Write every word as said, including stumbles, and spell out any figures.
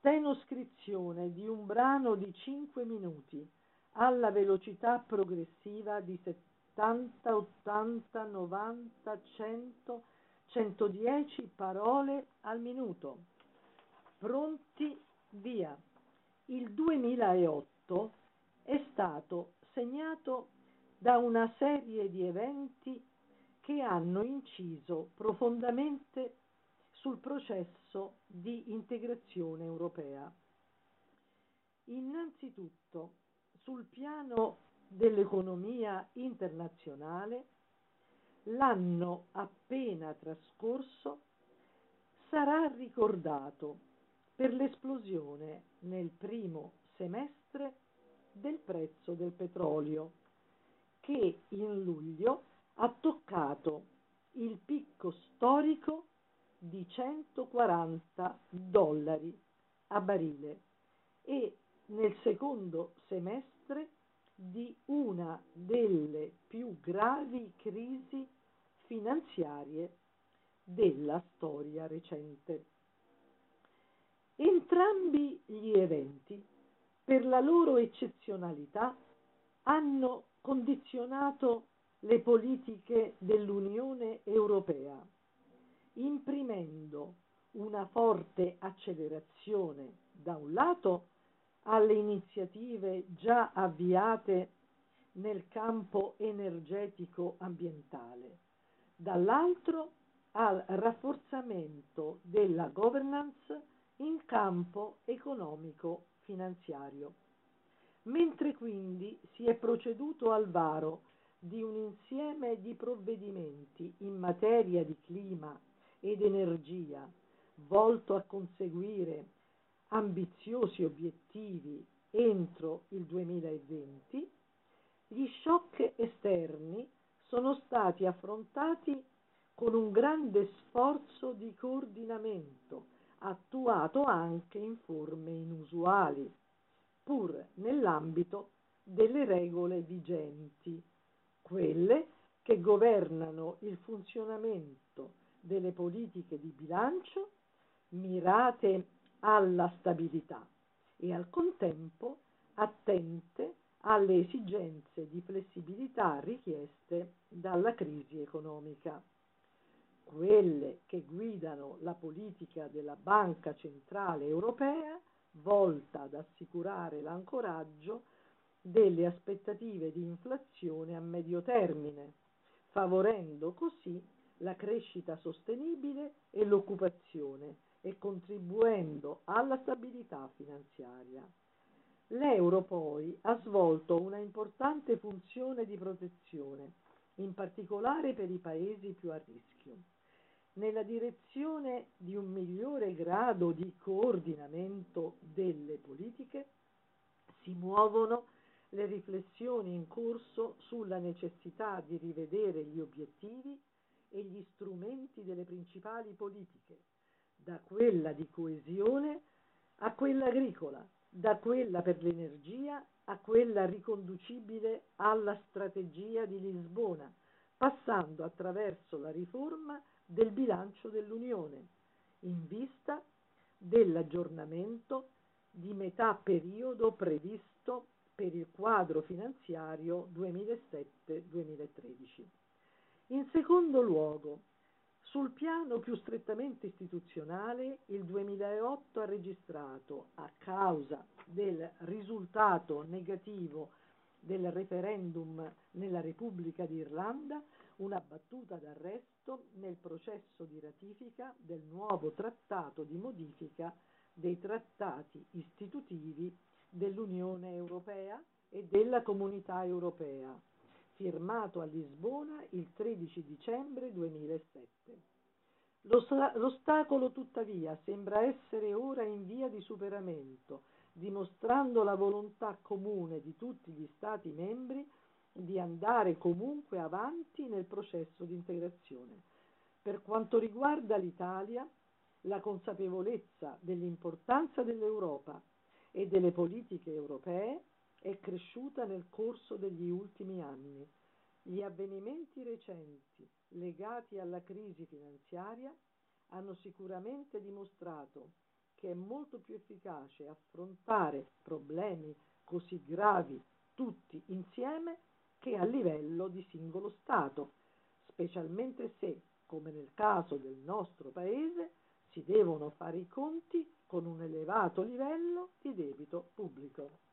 stenoscrizione di un brano di cinque minuti alla velocità progressiva di settanta, ottanta, novanta, cento, centodieci parole al minuto. Pronti, via. Il duemilaotto è stato segnato da una serie di eventi che hanno inciso profondamente sul processo di integrazione europea. Innanzitutto, sul piano dell'economia internazionale, l'anno appena trascorso sarà ricordato per l'esplosione nel primo semestre del prezzo del petrolio, che in luglio ha toccato il picco storico di centoquaranta dollari a barile e nel secondo semestre di una delle più gravi crisi finanziarie della storia recente. Entrambi gli eventi, per la loro eccezionalità, hanno condizionato le politiche dell'Unione Europea, imprimendo una forte accelerazione, da un lato, alle iniziative già avviate nel campo energetico ambientale, dall'altro al rafforzamento della governance in campo economico-finanziario. Mentre quindi si è proceduto al varo di un insieme di provvedimenti in materia di clima ed energia volto a conseguire ambiziosi obiettivi entro il duemilaventi, gli shock esterni sono stati affrontati con un grande sforzo di coordinamento, attuato anche in forme inusuali, pur nell'ambito delle regole vigenti, quelle che governano il funzionamento delle politiche di bilancio mirate alla stabilità e al contempo attente alle esigenze di flessibilità richieste dalla crisi economica, quelle che guidano la politica della Banca Centrale Europea volta ad assicurare l'ancoraggio delle aspettative di inflazione a medio termine, favorendo così la crescita sostenibile e l'occupazione e contribuendo alla stabilità finanziaria. L'euro poi ha svolto una importante funzione di protezione, in particolare per i paesi più a rischio, nella direzione di un migliore grado di coordinamento delle politiche. Si muovono le riflessioni in corso sulla necessità di rivedere gli obiettivi e gli strumenti delle principali politiche, da quella di coesione a quella agricola, da quella per l'energia a quella riconducibile alla strategia di Lisbona, passando attraverso la riforma del bilancio dell'Unione, in vista dell'aggiornamento di metà periodo previsto per il quadro finanziario duemilasette duemilatredici. In secondo luogo, sul piano più strettamente istituzionale, il duemilaotto ha registrato, a causa del risultato negativo del referendum nella Repubblica d'Irlanda, una battuta d'arresto nel processo di ratifica del nuovo trattato di modifica dei trattati istitutivi dell'Unione Europea e della Comunità Europea, firmato a Lisbona il tredici dicembre duemilasette. L'ostacolo, tuttavia, sembra essere ora in via di superamento, dimostrando la volontà comune di tutti gli Stati membri di andare comunque avanti nel processo di integrazione. Per quanto riguarda l'Italia, la consapevolezza dell'importanza dell'Europa e delle politiche europee è cresciuta nel corso degli ultimi anni. Gli avvenimenti recenti legati alla crisi finanziaria hanno sicuramente dimostrato che è molto più efficace affrontare problemi così gravi tutti insieme che a livello di singolo Stato, specialmente se, come nel caso del nostro Paese, si devono fare i conti con un elevato livello di debito pubblico.